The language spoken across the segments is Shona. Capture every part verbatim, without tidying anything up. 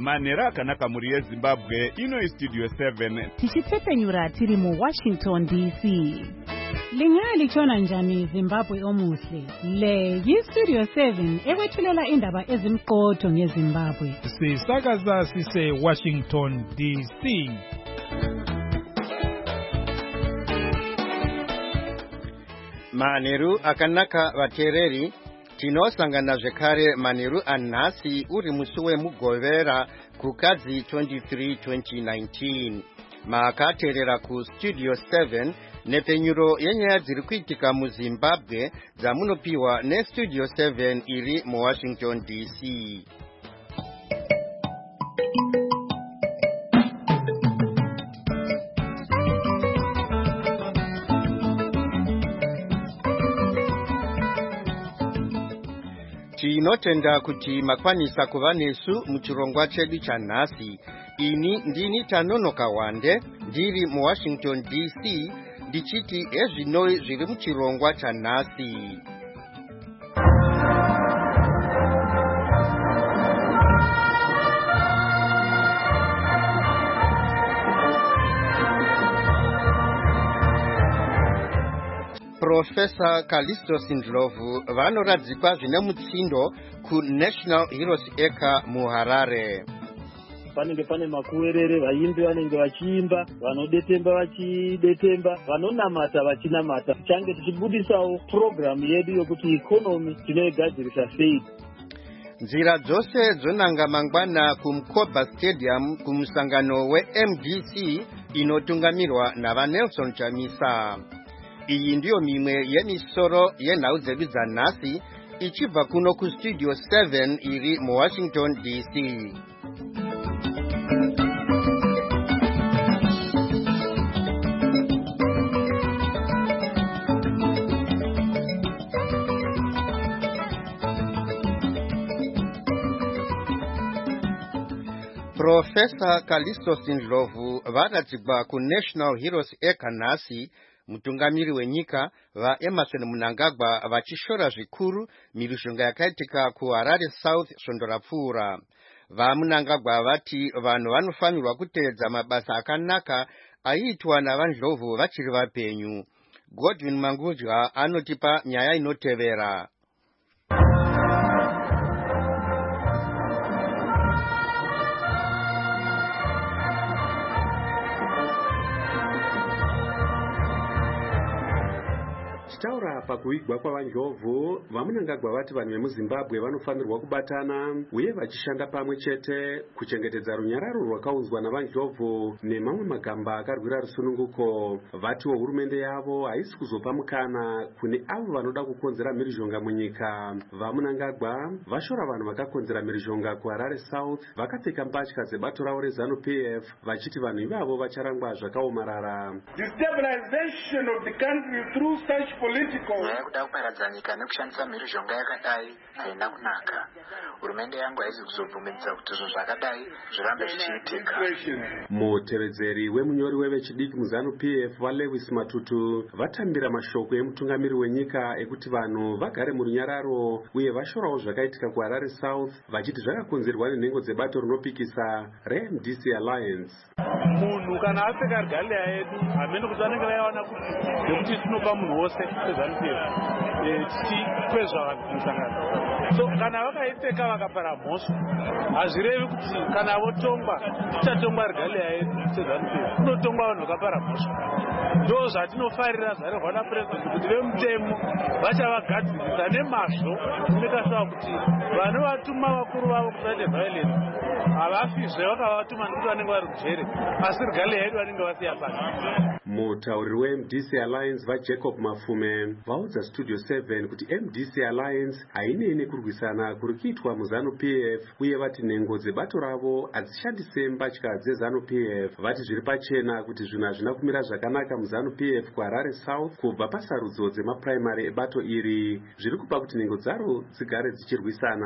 manhero akanaka muri yezimbabwe. Ino Studio seven tichitsepenyura tiri mu Washington D C. Lingali chona njani Zimbabwe omuhle. Le yi Studio seven ewethulela indaba ezimqotho ngeZimbabwe. Sisakaza sise Washington D C. Manheru akanaka vateereri, tinosangana zvekare manheru anhasi uri musi wemugovera kukadzi twenty-three twenty nineteen. Makateerera ku Studio seven nepenyuro yenyaya dziri kuitika muZimbabwe dzamunopiwa neStudio seven iri muWashington D C. Tinotenda kuti makwanisa kuva nesu muchirongwa chedu chanhasi. Ini ndini Tanonoka Wande ndiri muWashington D C ndichiti ezvinoi zviri muchirongwa chanhasi. Professor Callisto Sindlovu vanoradzikwa zvine mutsindo ku National Heroes Acre muHarare. Panenge pane makuwerere, vaimbi vanenge vachiimba, vanodetemba vachidetemba, vanonamata vachinamata. Tichange tichibudisawo program yedu yokuti economy tinoigadzirisa sei. Nzira dzose dzonanga mangwana kuMkoba Stadium kumusangano weM D C inotungamirwa navaNelson Chamisa. Iyi ndiyo mimwe yemisoro yenhau dzedu dzanhasi ichibva kuno kuStudio seven iri muWashington D C. Professor Callisto Sindlovu vakadzikwa ku National Heroes Acre nhasi. Mutungamiri wenyika vaEmerson Mnangagwa vachishora zvikuru miruzhonga yakaitika kuHarare South svondorapfuura. VaMnangagwa vati vanhu vanofanirwa kuteedza mabasa akanaka aiitwa navaNdlovu vachiri vapenyu. Godwin Mangudya anotipa nyaya inotevera. Taura pakuigwa kwavanjovhu, vaMnangagwa vati vanhu vemuZimbabwe vanofanirwa kubatana uye vachishanda pamwe chete kuchengetedza runyararo rwakaunzwa navanjovhu nemamwe magamba akarwira rusununguko. Vatiwo hurumende yavo haisi kuzopa mukana kune avo vanoda kukonzera mhirizhonga munyika. VaMnangagwa vashora vanhu vakakonzera mhirizhonga kuHarare South vakapfeka mbatya dzebato ravo reZANU-P F vachiti vanhu ivavo vacharangwa zvakaomarara. Destabilization of the country through such nyaya kuda kuparadza nyika nekushandisa mhirizhonga yakadai haina kunaka. Hurumende yangu haisi kuzobvumidza kuti zvinhu zvakadai zvirambe zvichiitika. Mutevedzeri wemunyori wevechidiki muZANU-P F vaLewis Matutu vatambira mashoko emutungamiri wenyika ekuti vanhu vagare murunyararo uye vashorawo zvakaitika kuHarare South vachiti zvakakonzerwa nenhengo dzebato rinopikisa reM D C Alliance. Munhu kana apfeka regalia yedu hamene kuti vanenge vaiwana kuti nekuti tinopa munhu wose seZANU-P F tichikwezva vanhu kumusangano. So kana vakaipfeka vakapara mhosva hazvirevi kuti kana votongwa tichatongwa regalia yedu seZANU-P F, kunotongwa vanhu vakapara mhosva. Ndo zvatinofarira zvarehwa naPurezidendi kuti vemutemo vachavagadzirisa nemazvo nekasava kuti vanovatuma vakuru vavo kusaite violence havafizve vakavatuma nekuti vanenge vari kujere, asi regalia yedu vanenge vasiya pasi. Mutauriri weM D C Alliance vaJacob Mafume vaudza Studio seven kuti M D C Alliance hainei kurwisana kuri kuitwa muZANU-P F uye vati nhengo dzebato ravo hadzishandise mbatya dzeZANU-P F. Vati zviri pachena kuti zvinhu hazvina kumira zvakanaka muZANU-P F kuHarare South kubva pasarudzo dzemapuraimari ebato iri zviri kupa kuti nhengo dzaro dzigare dzichirwisana.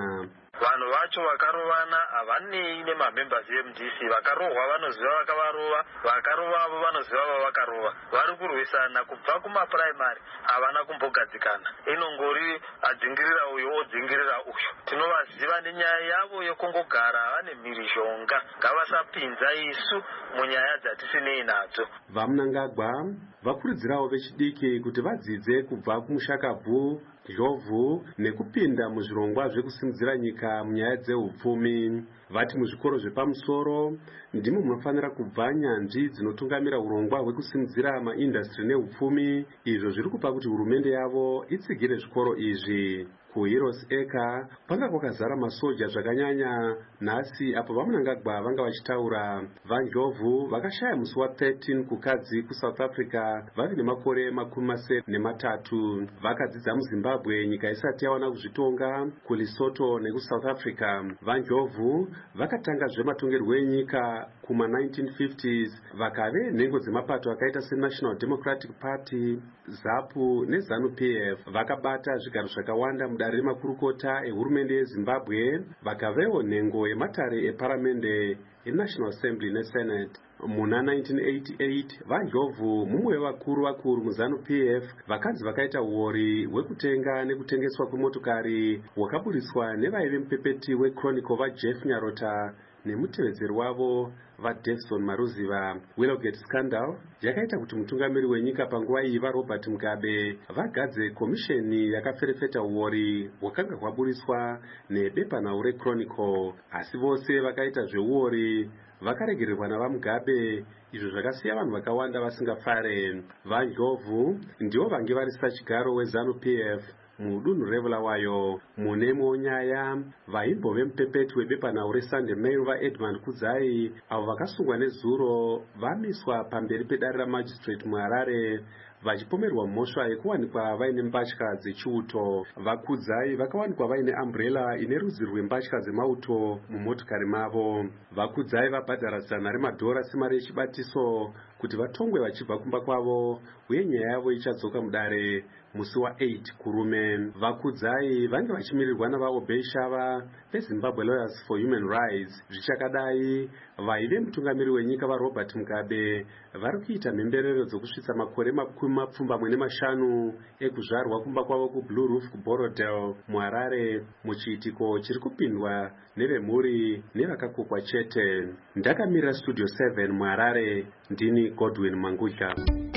vanhu vacho vakarovana havanei nemamembers eM D C. Vakarohwa vanoziva vakavarova, vakarovavo vanoziva vavakarova. Vari kurwisana kubva kumapuraimari, havana kumbogadzikana. Inongori adzingirira uyu odzingirira uyu. Tinovaziva nenyaya yavo yekungogara vane mhirizhonga. Ngavasapinza isu munyaya dzatisinei nadzo. VaMnangagwa vakurudzirawo vechidiki kuti vadzidze kubva kumushakabvu, njovu nekupinda muzvirongwa zvekusimudzira nyika munyaya dzeupfumi. Vati muzvikoro zvepamusoro ndimo munofanira kubva nyanzvi dzinotungamira urongwa hwekusimudzira maindastri neupfumi, izvo zviri kupa kuti hurumende yavo itsigire zvikoro izvi. KuHeroes Eka panga kwakazara masoja zvakanyanya. Nhasi apo VaMnangagwa vanga vachitaura, vaNjovhu vakashaya musi wa13 kukadzi kuSouth Africa vavi nemakore makumi masere nematatu. Vakadzidza muZimbabwe nyika isati yawana kuzvitonga, kuLesotho nekuSouth Africa. VaNjovhu vakatanga zvematongerwo enyika kuma nineteen fifties, vakave nhengo dzemapato akaita seNational Democratic Party, ZAPU neZANU P F. Vakabata zvigaro zvakawanda mudare remakurukota ehurumende yeZimbabwe, vakavewo nhengo yematare eparamende eNational Assembly neSenate. Muna nineteen eighty-eight, vaNjovhu, mumwe wevakuru vakuru muZANU P F, vakanzi vakaita huori hwekutenga nekutengeswa kwemotokari hwakaburiswa nevaive mupepeti weChronicle vaJeff Nyarota nemutevedzeri wavo vaDavison Maruziva. Willowgate scandal yakaita kuti mutungamiri wenyika panguva iyi vaRobert Mugabe vagadze komisheni yakaferefeta huori hwakanga hwaburiswa nebepanhau reChronicle. Asi vose vakaita zvehuori vakaregererwa navaMugabe, izvo zvakasiya vanhu vakawanda vasingafare. VaNjovhu ndivo vange varisa chigaro weZANU P F mudunhu reBulawayo. Munemwewo nyaya, vaimbove mupepeti webepanhau reSunday Mail vaEdmund Kudzai, avo vakasungwa nezuro vamiswa pamberi pedare ramajistrate muHarare vachipomerwa mhosva yekuwanikwa vaine mbatya dzechiuto. VaKudzai vakawanikwa vaine umbrella ine rudzi rwembatya dzemauto mumotokari mavo. VaKudzai vabhadhara zana remadhora semari yechibatiso kuti vatongwe vachibva kumba kwavo, uye nyaya yavo ichadzoka mudare musi wa8 kurume. VaKudzai vange vachimirirwa navaObey Shava veZimbabwe Lawyers for Human Rights. Zvichakadai, vaive mutungamiri wenyika vaRobert Mugabe vari kuita mhemberero dzokusvitsa makore makumi mapfumbamwe nemashanu ekuzvarwa kumba kwavo kuBlue Roof kuBorodale muHarare, muchiitiko chiri kupindwa nevemhuri nevakakokwa chete. Ndakamirira Studio seven muHarare, ndini Godwin Mangudya.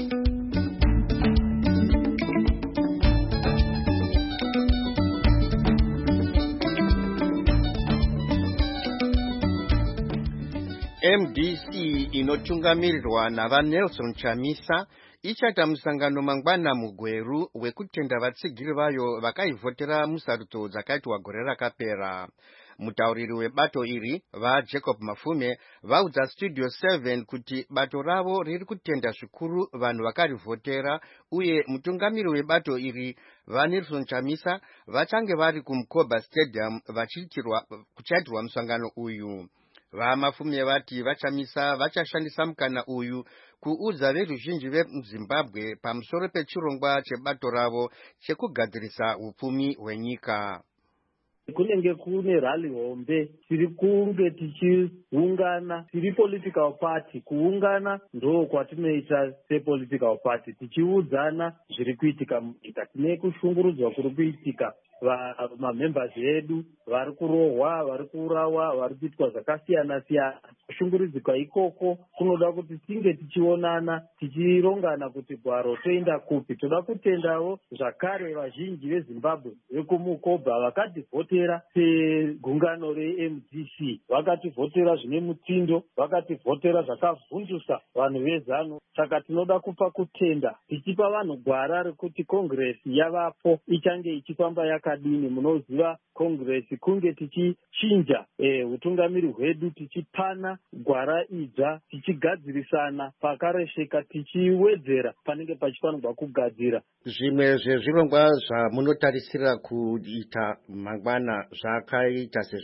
M D C inotungamirirwa navaNelson Chamisa ichaita musangano mangwana muGweru wekutenda vatsigiri vayo vakaivhotera musarudzo dzakaitwa gore rakapera. Mutauriri webato iri vaJacob Mafume vaudza Studio seven kuti bato ravo riri kutenda zvikuru vanhu vakarivhotera, uye mutungamiri webato iri vaNelson Chamisa vachange vari kuMkoba Stadium vachiitirwa kuchaitirwa musangano uyu. VaMafume vati vaChamisa vachashandisa mukana uyu kuudza veruzhinji veMzimbabwe pamusoro pechirongwa chebato ravo chekugadzirisa upfumi hwenyika. Kunenge kune rally hombe tiri kunge tichiungana tiri political party, kuungana ndo kwatinoita sepolitical party, tichiudzana zviri kuitika munyika, tine kushungurudzwa kuri kuitika vamembers edu vari kurohwa, vari kurawa, vari kuitwa zvakasiyana siyana. Kushungurudzika ikoko kunoda kuti tinge tichionana, tichirongana kuti gwaro toenda kupi. Toda kutendawo zvakare vazhinji veZimbabwe vekumuKobha vakativhotera segungano reM D C, vakativhotera zvine mutindo, vakativhotera zvakavhundusa vanhu vezanu. Saka tinoda kupa kutenda tichipa vanhu gwara rekuti Congress yavapo ichange ichifamba yakadini. Munoziva Congress kunge tichichinja utungamiri hwedu, tichipana gwara idzva, tichigadzirisana pakaresheka, tichiwedzera panenge pachifanirwa kugadzira. Zvimwe zvezvirongwa zvamunotarisira kuita mangwana zvakaita sezvipi?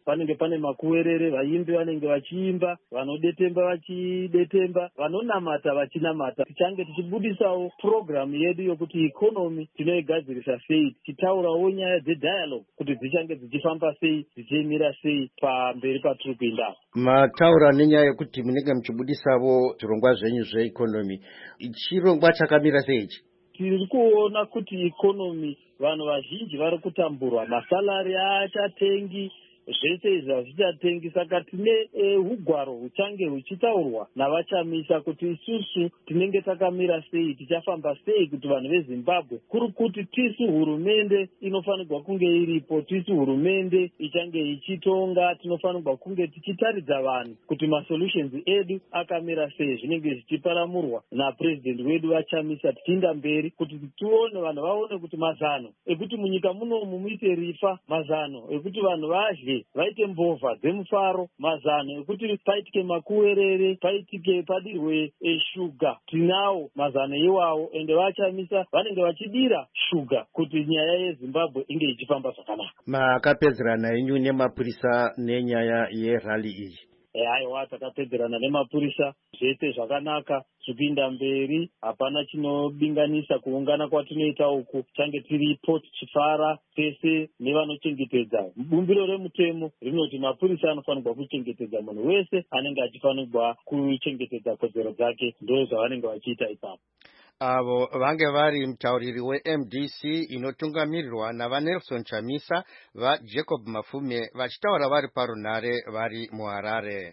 panenge pane makuwerere, vaimbi vanenge vachiimba, vanodetemba vachidetemba, vanonamata vachinamata. Tichange tichibudisawo program yedu yokuti economy tinoigadzirisa sei, tichitaurawo nyaya dzedialogue kuti dzichange dzichifamba sei, dzichimira sei pamberi patiri kuenda. Mataura nenyaya yekuti munenge muchibudisawo zvirongwa zvenyu zveeconomy, chirongwa chakamira sei? Tiri kuona kuti economy vanhu vazhinji vari kutamburwa, masalari achatengi, zvese izvi hazvichatengi. Saka tine hugwaro huchange huchitaurwa navachamisa kuti isusu tinenge takamira sei, tichafamba sei kuti vanhu veZimbabwe, kuri kuti tisu hurumende inofanirwa kunge iripo, tisu hurumende ichange ichitonga, tinofanirwa kunge tichitaridza vanhu kuti masolutions edu akamira sei, zvinenge zvichiparamurwa napresident wedu vachamisa, tichienda mberi kuti tione vanhu vaone kuti mazano ekuti munyika munomu muite rifa, mazano ekuti vanhu vadye vaite mbovha dzemufaro, mazano ekuti paitike makuwerere, paitike padirwe eshuga, tinawo mazano iwawo, ende vachamisa vanenge vachidira shuga kuti nyaya yeZimbabwe inge ichifamba zvakanaka. Makapedzerana henyu nemapurisa nenyaya yerali iyi? Aiwa, takapedzerana nemapurisa, zvese zvakanaka, zvipinda mberi, hapana chinobinganisa. Kuungana kwatinoita uku change tiripo tichifara tese nevanochengetedza. Bumbiro remutemo rinoti mapurisa anofanirwa kuchengetedza munhu wese anenge achifanirwa kuchengetedza kodzero dzake, ndo zvavanenge vachiita ipapo. Avo vange vari mutauriri we-M D C inotungamirirwa navaNelson Chamisa, vaJacob Mafume, vachitaura vari parunare vari muHarare.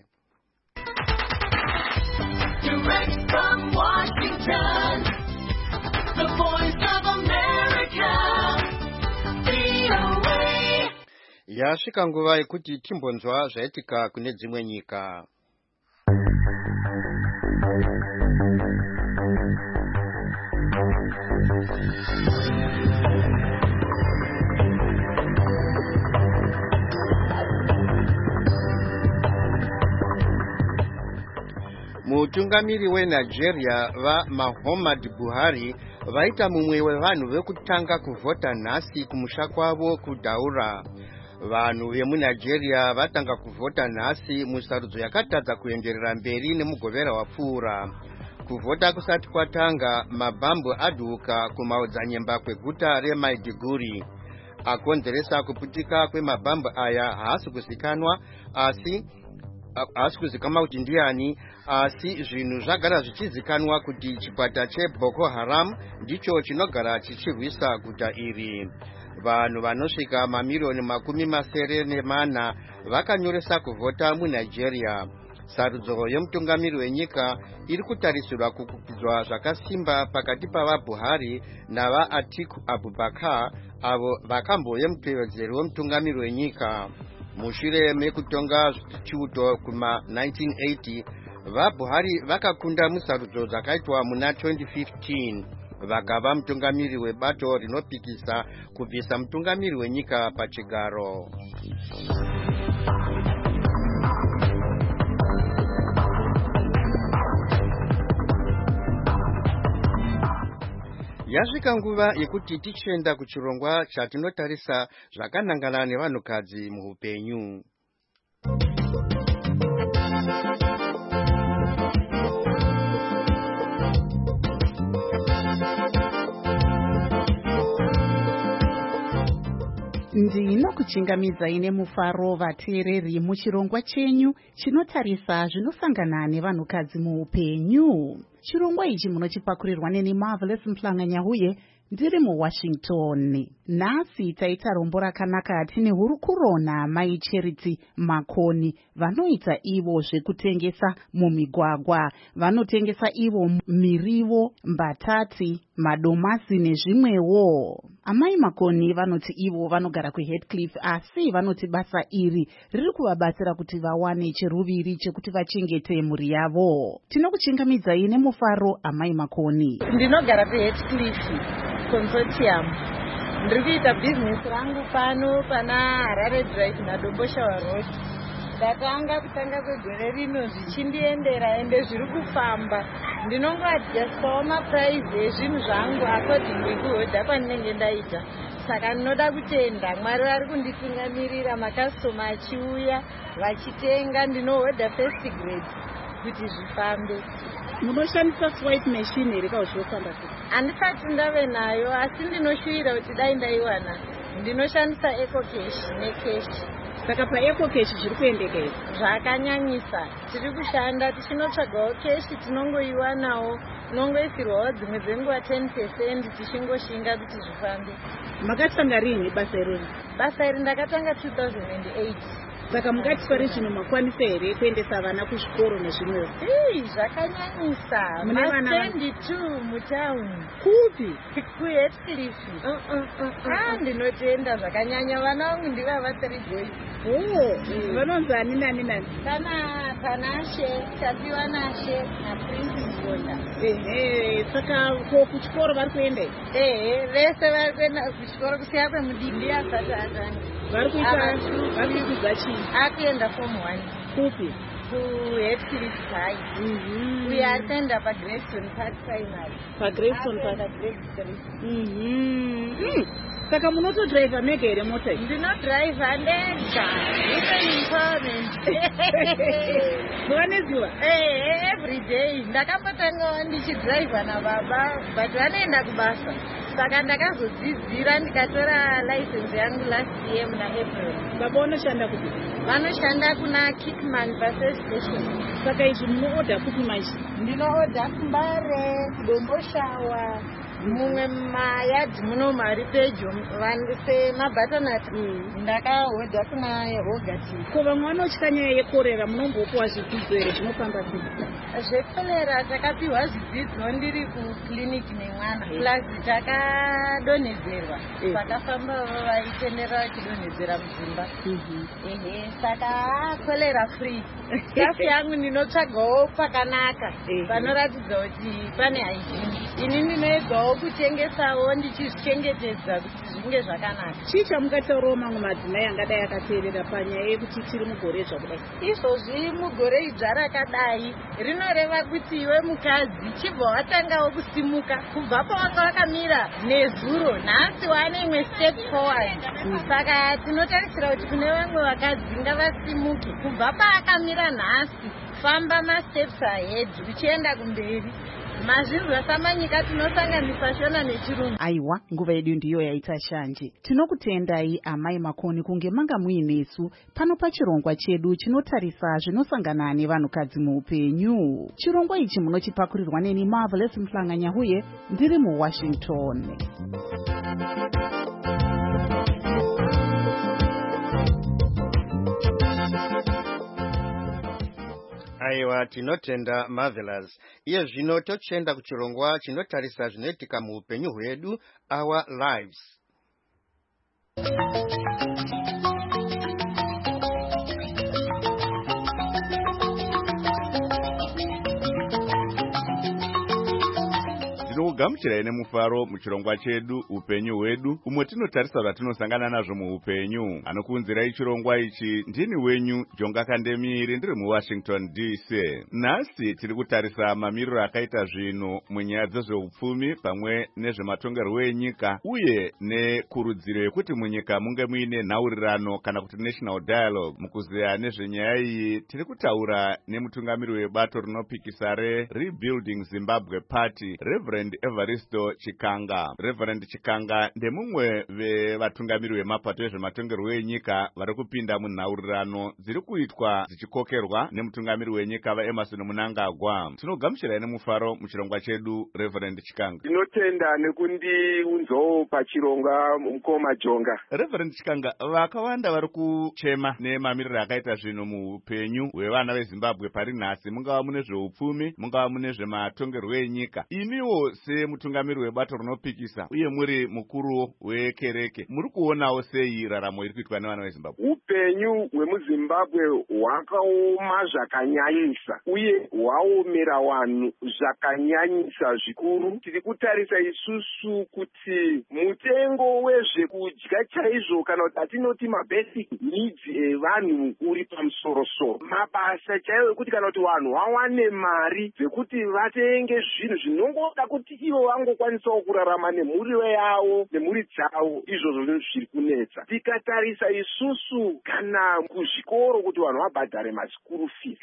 Direct from Washington, the voice of America, V O A. Yasvika nguva yekuti timbonzwa zvaitika kune dzimwe nyika. Mutungamiri weNigeria vaMuhammadu Buhari vaita mumwe wevanhu vekutanga kuvhota nhasi kumusha kwavo kuDaura. Vanhu vemuNigeria vatanga kuvhota nhasi musarudzo yakatadza kuenderera mberi nemugovera wapfuura. Kuvhota kusati kwatanga, mabhambu adhuka kumaodzanyemba kweguta reMaiduguri. Akonzeresa kuputika kwemabhambu aya haasi kuzikanwa, asi haasi kuzikanwa kuti ndiani, asi zvinhu zvagara zvichizikanwa kuti chikwata cheBoko Haram ndicho chinogara chichirwisa guta iri. Vanhu vanosvika mamirioni makumi masere nemana vakanyoresa kuvhota muNigeria. Sarudzo yemutungamiri wenyika iri kutarisirwa kukupidzwa zvakasimba pakati pavaBuhari navaAtiku Abubakar, avo vakamboye mutevedzeri wemutungamiri wenyika. Mushure mekutonga chiuto kuma nineteen eighty, vaBuhari vakakunda musarudzo dzakaitwa muna twenty fifteen. Vakava mutungamiri webato rinopikisa kubvisa mutungamiri wenyika pachigaro. Yasvika nguva yekuti tichienda kuchirongwa chatinotarisa zvakanangana nevanhukadzi muhupenyu. Ndinokuchingamidzai nemufaro vateereri muchirongwa chenyu chinotarisa zvinosangana nevanhukadzi muupenyu. Chirongwa ichi munochipakurirwa neni Marvelous Mhlanga-Nyahuye ndiri muWashington. Nhasi taita rombo rakanaka tine hurukurona Mai Charity Makoni vanoita ivo zvekutengesa mumigwagwa. Vanotengesa ivo mirivo, mbatati, madomasi nezvimwewo. Amai Makoni vanoti ivo vanogara kuHeathcliff, asi vanoti basa iri riri kuvabatsira kuti vawane cheruviri chekuti vachengete mhuri yavo. Tinokuchingamidzai nemufaro Amai Makoni. Ndinogara kuHeathcliff Consortium. Ndiri kuita business rangu pano pana Harare Drive naDomboshawa Road. ndatanga kutanga kwegore rino zvichindiendera ende zviri kufamba. Ndinongoadjastawo mapuraizi ezvinhu zvangu according nekuhodha kwandinenge ndaita. Saka ndinoda kutenda Mwari vari kunditungamirira, makastoma achiuya vachitenga, ndinohodha first grade kuti zvifambe. Munoshandisa swipe machine here kana zvinofamba sei? Handisati ndave nayo, asi ndinoshuvira kuti dai ndaiwana. Ndinoshandisa ecocash necash. Saka paecocash zviri kuendeka here? Zvakanyanyisa. Tiri kushanda tichinotsvagawo cash, tinongoiwanawo, tinongoisirwawo dzimwe dzenguva ten percent tichingoshinga kuti zvifambe. Makatanga rini basa iroro? Basa iri ndakatanga two thousand eight. Saka mungati pari zvino makwanisa here kuendesa vana kuzvikoro nezvimwewo? Ei, zvakanyanyisa. Mune vana twenty-two mutauni. Kupi? kuHeathcliff. Ah, ndinotenda zvakanyanya. Vana vangu ndiva vatiri boys. Oh, vanonzi ani nani nani? Kana Panashe, Tapiwa Nashe naPrince Mgonda. Ehe, saka ko kuchikoro vari kuenda? Ehe, vese vari kuenda kuchikoro kusiyana kwemudindi asati atanga. Vari kuita vari kudzidza chii? Akuenda form one. Kupi? kuHeathcliff High. Mhm. Uye ari kuenda paGreystone Park Primary. PaGreystone Park. Grade three. Mhm. Saka munotodriva mega here mota iyi? Ndinodriva ndega. Women empowerment. Zuva nezuva? Eh, every day. Ndakapotangawo ndichidriva nababa, but vanoenda kubasa. Saka ndakazodzidzira ndikatora license yangu last year muna April. Baba vanoshanda kupi? Vanoshanda kuna Kickman Bus Station. Saka izvi munoodha kupi manje? Ndinoodha kuMbare, kuDomboshawa, mumwe mumayadhi muno mari pedyo semabhatanati. Ndakahodha kuna Rogati. Ko vamwe vanotya nyaya yekorera, munombopiwa zvidzidzo here zvinofamba sei? Zvekorera takapiwa zvidzidzo ndiri kukiriniki nemwana. Plus takadonhedzerwa. Vakafamba vaitenderera vachidonhedzera mudzimba. Ehe, saka kolera free. Staff yangu ndinotsvagawo pakanaka panoratidza kuti pane hygiene. Ini ndinoedzawo kutengesawo ndichizvichengetedza kuti zvinge zvakanaka. Chii chamungataurawo mamwe madzimai angadai akateerera panyaya yekuti tiri mugore zvakudai? Izvozvi mugore idzva rakadai rinoreva kuti iwe mukadzi chibva watangawo kusimuka kubva pawanga wakamira nezuro, nhasi wane imwe step forward. Saka tinotarisira kuti kune vamwe vakadzi ngavasimuke kubva paakamira nhasi, famba masteps ahead uchienda kumberi. Mazvinhu zvasamanyika tinosanganisa shona nechirungu. Aiwa, nguva yedu ndiyo yaita shanje. Tinokutendai amai makoni kunge manga muinesu pano pachirongwa chedu chinotarisa zvinosangana nevanhukadzi muupenyu. Chirongwa ichi munochipakurirwa neni Marvelous Mhlanganya huye ndiri muWashington. Aiwa, tinotenda Marvelous. Iye zvino tochenda kuchirongwa chinotarisa zvinoitika muupenyu hwedu, Our Lives. Tinokugamuchirai nemufaro muchirongwa chedu upenyu hwedu, umwe tinotarisa zvatinosangana nazvo muupenyu. Anokuunzirai chirongwa ichi ndini wenyu Jonga Kandemiri, ndiri muWashington D C. Nhasi tiri kutarisa mamiriro akaita zvinhu munyaya dzezveupfumi pamwe nezvematongerwo enyika uye nekurudziro yekuti munyika munge muine nhaurirano kana kuti national dialogue. Mukuziya nezvenyaya iyi tiri kutaura nemutungamiri webato rinopikisa reRebuilding Zimbabwe Party, Reverend Evaristo Chikanga. Reverend Chikanga ndemumwe vevatungamiri vemapato ezvematongerwo enyika vari kupinda munhaurirano dziri kuitwa dzichikokerwa nemutungamiri wenyika vaEmerson Mnangagwa. Tinogamuchirai nemufaro muchirongwa chedu, Reverend Chikanga. Ndinotenda nekundiunzawo pachirongwa mukoma Jonga. Reverend Chikanga, vakawanda vari kuchema nemamiriro akaita zvinhu muupenyu hwevana veZimbabwe pari nhasi, mungava mune zveupfumi, mungava mune zvematongerwo enyika. Imiwo semutungamiri webato rinopikisa uye muri mukuru wekereke, muri kuonawo sei raramo iri kuitwa nevana veZimbabwe? Upenyu hwemuZimbabwe hwakaoma zvakanyanyisa uye hwaomera vanhu zvakanyanyisa zvikuru. Tiri kutarisa isusu kuti mutengo wezvekudya kudya chaizvo kana kuti atinoti mabasic needs evanhu uri pamusorosoro. Mabasa chaiwo ekuti kana kuti vanhu vawane mari dzekuti vatenge zvinhu zvinongoda kuti ivo vangokwanisawo kurarama nemhuri yavo nemhuri dzavo, izvozvo zvinhu zviri kunetsa. Tikatarisa isusu kana kuzvikoro kuti vanhu vabhadhare masikuru fees,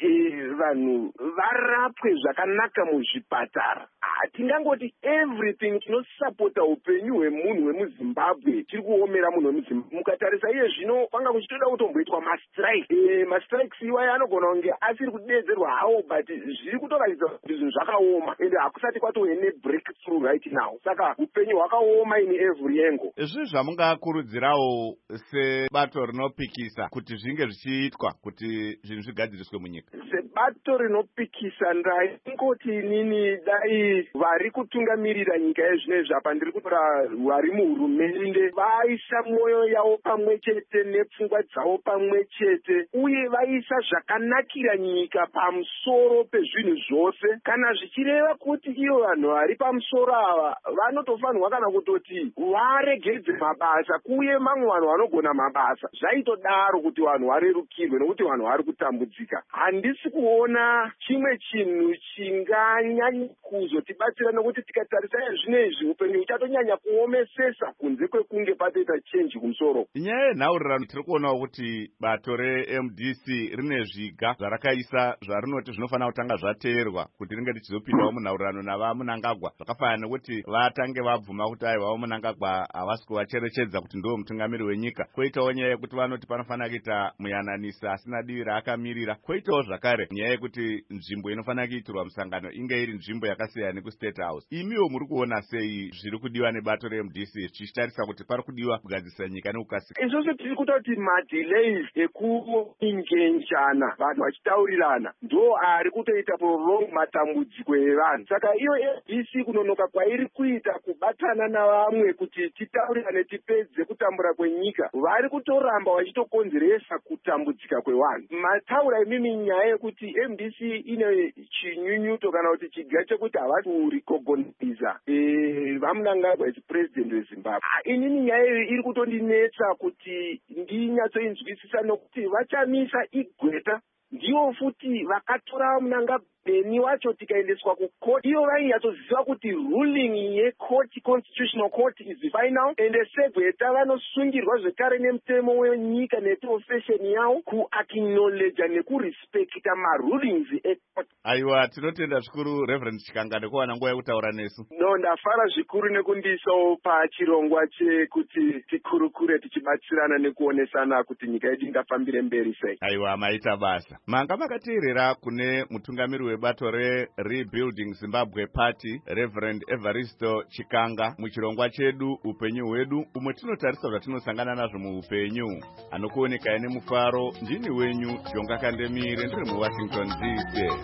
vanhu varapwe zvakanaka muzvipatara, hatingangoti everything chinosapota upenyu hwemunhu wemuzimbabwe chiri kuomera munhu wemuzimbabwe. Mukatarisa iye zvino kwanga kuchitoda kutomboitwa mastrike. E, mastrikes iwayo anogona kunge asiri kudedzerwa hawo, but zviri kutoratidza kuti zvinhu zvakaoma ende hakusati kwatove nebreakthrough right now. Saka upenyu hwakaoma in every angle. Izvi zvamungakurudzirawo sebato rinopikisa kuti zvinge zvichiitwa kuti zvinhu zvigadziriswe munyika? Sebato rinopikisa ndaingoti inini dai vari kutungamirira nyika yezvinezvi apa ndiri kutora vari muhurumende vaisa mwoyo yavo pamwe chete nepfungwa dzavo pamwe chete uye vaisa zvakanakira nyika pamusoro pezvinhu zvose. Kana zvichireva kuti ivo vanhu vari pamusoro ava vanotofanirwa kana kutoti varegedze mabasa kuye mamwe vanhu vanogona mabasa, zvaitodaro kuti vanhu varerukirwe nekuti vanhu vari kutambudzika. Handisi kuona chimwe chinhu chinganyanya kuzotibatsira nokuti tikatarisa zvinezvi upenyu huchatonyanya kuomesesa kunze kwekunge patoita chenji kumusoro. Nyaya yenhaurirano tiri kuonawo kuti bato re-M D C rine zviga zvarakaisa zvarinoti zvinofanira kutanga zvateerwa kuti ringe richizopindawo munhaurirano navaMunangagwa, zvakafanana nekuti vatange vabvuma kuti aiwa vaMunangagwa havasi kuvacherechedza kuti ndiwo mutungamiri wenyika. Kwoitawo nyaya yekuti vanoti panofanira kuita muyananisi asina divi raakamirira. Kwoitawo zvakare nyaya yekuti nzvimbo inofanira kuitirwa musangano inge iri nzvimbo yakasiyana nekustate house. Imiwo muri kuona sei zviri kudiwa nebato re-M D C zvichitarisa kuti pari kudiwa kugadzisa nyika nekukasika? Izvozvo tiri kutoti madelays ekuingenjana vanhu vachitaurirana ndo ari kutoita prolong matambudziko evanhu. Saka iyo M D C kunonoka kwairi kuita kubatana navamwe kuti titaurirane tipedze kutambura kwenyika, vari kutoramba vachitokonzeresa kutambudzika kwevanhu. Mataura imimi nyaya yekuti M D C ine chinyunyuto kana kuti chiga chekuti havasi kurikogoniza vaMunangagwa as president weZimbabwe. Inini nyaya iyo iri kutondinetsa kuti ndinyatsoinzwisisa nokuti vachamisa igweta ndiwo futi vakatora Munangagwa beni wacho tikaendeswa kukoti. Iyo vainyatsoziva kuti ruling yekoti constitutional court is final ende segweta vanosungirwa zvekare nemutemo wenyika neprofession yavo kuacknowledge nekurespecta marulings ekoti. Aiwa, tinotenda zvikuru Reverend Chikanga nekuwana nguva yekutaura nesu. No, ndafara zvikuru nekundiisawo pachirongwa chekuti tikurukure tichibatsirana nekuonesana kuti nyika yedu ingafambire mberi sei. Aiwa, maita basa. Manga makateerera kune mutungamiri webato re-Rebuilding Zimbabwe Party Reverend Evaristo Chikanga muchirongwa chedu upenyu hwedu, umwe tinotarisa zvatinosangana nazvo muupenyu. Anokuonekai nemufaro, ndini wenyu Jonga Kandemire, ndiri muWashington D C.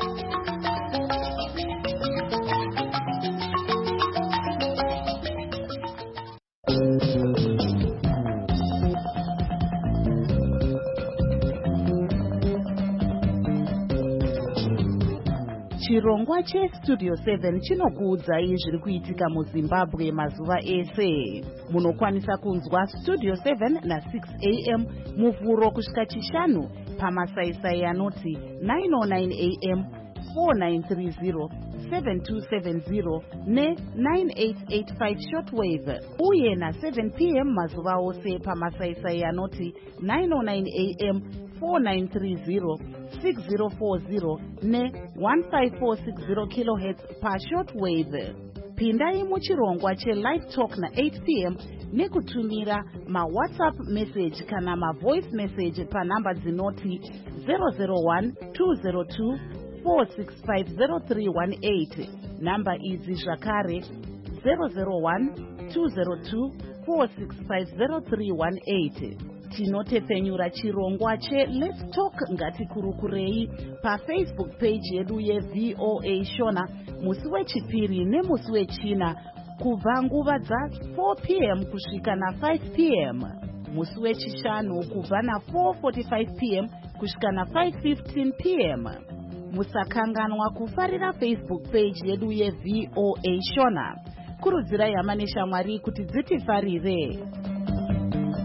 Chirongwa cheStudio seven chinokuudzai zviri kuitika muZimbabwe mazuva ese. Munokwanisa kunzwa Studio seven na six a m muvhuro kusvika chishanu pamasaisai anoti nine oh nine a m, four nine three zero, seven two seven zero ne nine eight eight five shortwave, uye na seven p m mazuva ose pamasaisai anoti nine oh nine a m, four nine three zero, six zero four zero ne one five four six zero kilohertz pa shortwave. Pindai muchirongwa che-live talk na eight p m nekutumira ma-WhatsApp message kana ma-voice message pa namba dzinoti zero zero one two zero two four six five zero three one eight. Namba idzi zvakare zero zero one two zero two four six five zero three one eight. Tinotepfenyura chirongwa che-Let's Talk Ngatikurukurei paFacebook page yedu ye-V O A Shona musi wechipiri nemusi wechina kubva nguva dza four p m kusvika na five p m, musi wechishanu kubva na four forty-five p m kusvika na five fifteen p m. Musakanganwa kufarira Facebook page yedu ye-V O A Shona. Kurudzirai hama neshamwari kuti dzitifarire.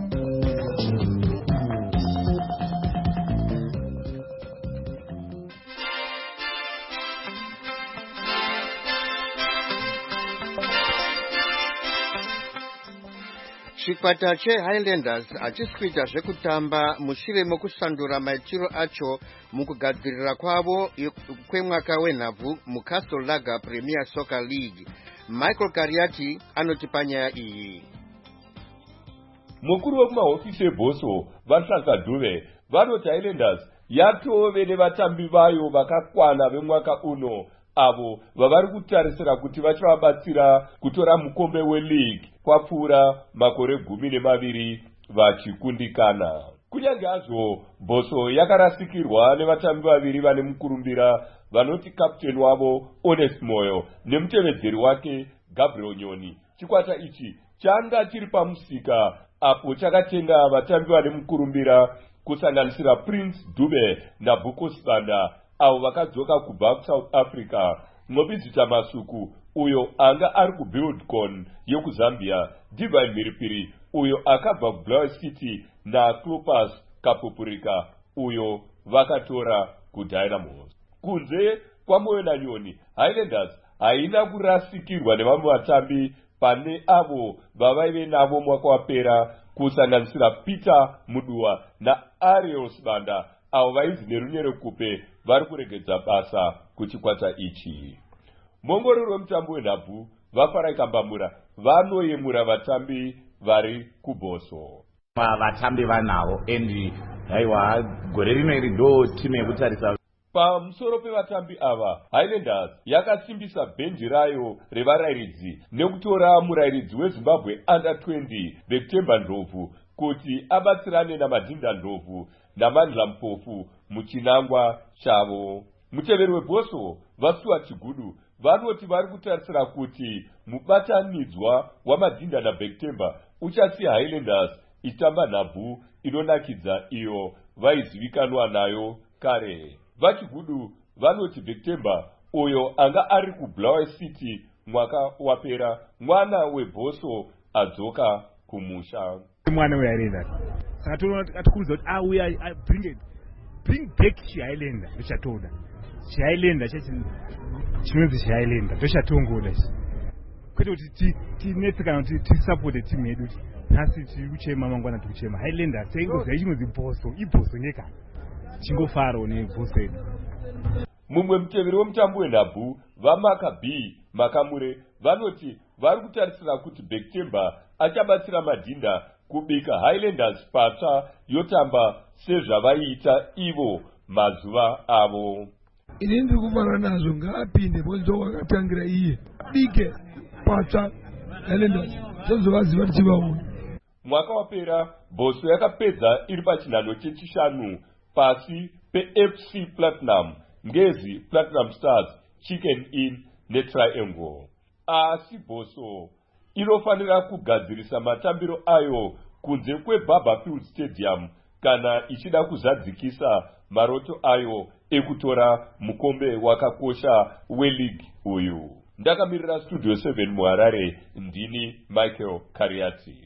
chikwata chehighlanders hachisikwita zvekutamba mushure mokusandura maitiro acho mukugadzirira kwavo kwemwaka wenhabvu mucastle lager premier soccer league. Michael Kariati anoti panyaya iyi. Mukuru wemahofisi ebhoso vahlasa dhuve vanoti Highlanders yatove nevatambi vayo vakakwana vemwaka uno avo vavari kutarisira kuti vachavabatsira kutora mukombe weleague kwapfuura makore gumi nemaviri vachikundikana. Kunyange hazvo bhoso yakarasikirwa nevatambi vaviri vane mukurumbira vanoti kapteni wavo Honest Moyo nemutevedzeri wake Gabriel Nyoni, chikwata ichi changa chiri pamusika apo chakatenga vatambi vane mukurumbira kusanganisira Prince Dube naBuko Sibanda avo vakadzoka kubva kuSouth Africa, Nobizita Masuku uyo anga ari kuBuildcon yekuzambia, Divine Mhiripiri uyo akabva kuBlair City naClopas Kapupurika uyo vakatora kuDynamos. Kunze kwaMoyo naNyoni, Highlanders haina kurasikirwa nevamwe vatambi pane avo vavaive navo mwaka wapera kusanganisira Peter Mudua naAriel Sibanda avo vaizi nerunyere kupe vari kuregedza basa kuchikwata ichi. Mongororo wemutambo wenhabvu vaFarai Kambamura vanoyemura vatambi vari kubhoso. Vatambi vanavo endi haiwa gore rino iri ndo timu yekutarisa. Pamusoro pevatambi ava, Highlanders yakasimbisa bhenji rayo revarairidzi nekutora murairidzi weZimbabwe under twenty Bektemba Ndlovu kuti abatsirane naMadinda Ndlovu naMandla Mpofu muchinangwa chavo. Muteveri webhoso vaStuart Chigudu vanoti vari kutarisira kuti mubatanidzwa waMadinda naBektemba uchasiya Highlanders itamba nhabvu inonakidza iyo vaizivikanwa nayo kare. Vachigudu vanoti Bektemba uyo anga ari kuBlair City mwaka wapera mwana webhoso adzoka kumusha. Mwana weHighlanders saka toona atikuudza kuti auya bring it bring back chiHighlander ndichatoda chiHighlander chinonzi chiHighlander ndochatongoda ichi kwete kuti tinetsekana kuti tisapota timu yedu nhasi tiri kuchema mangwana tiri kuchema Highlanders taingoziva chinonzi bhoso ibhoso nyeka chingofarawo nebhoso yedu. Mumwe muteveri wemutambo wenhabvu vaMaka B Makamure vanoti vari kutarisira kuti Bektemba achabatsira Madinda kubika Highlanders patsva yotamba sezvavaiita ivo mazuva avo. Ini ndiri kuvara nazvo ngaapinde bonzo wakatangira iye bike patsva Highlanders tozovaziva tichivaona. Mwaka wapera bhoso yakapedza iri pachinhano chechishanu pasi peF C Platinum, Ngezi Platinum Stars, Chicken Inn neTriangle. Asi bhoso inofanira kugadzirisa matambiro ayo kunze kweBarberfield Stadium kana ichida kuzadzikisa maroto ayo ekutora mukombe wakakosha weleague uyu. Ndakamirira Studio seven muHarare, ndini Michael Kariati.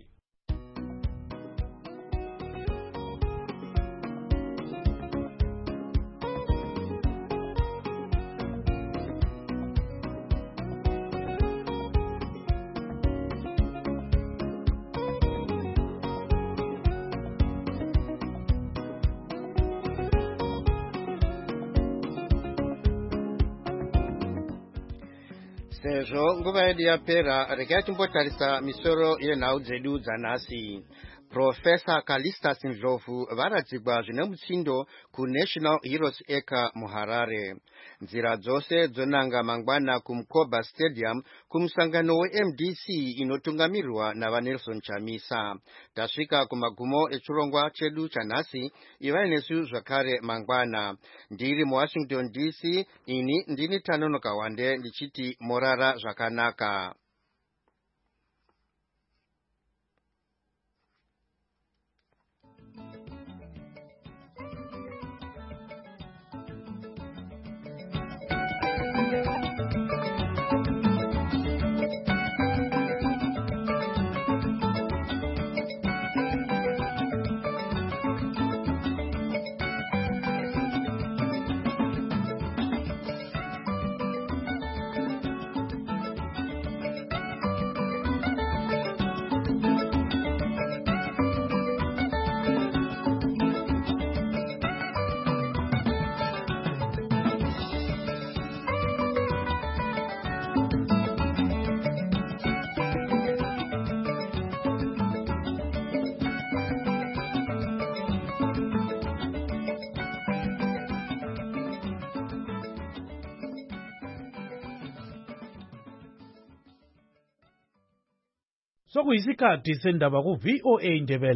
Sezvo nguva yedu yapera, regai timbotarisa misoro yenhau dzedu dzanhasi. Profesa Kalistas Ndlovu varadzigwa zvine mutsindo kuNational Heroes Acre muHarare. Nzira dzose dzonanga mangwana kuMkoba Stadium kumusangano weM D C inotungamirirwa navaNelson Chamisa. Tasvika kumagumo echirongwa chedu chanhasi, ivai nesu zvakare mangwana. Ndiri muWashington D C, ini ndini Tanonoka Wande ndichiti morara zvakanaka. sokuyisikhathi sendaba ku-V O A Ndebele.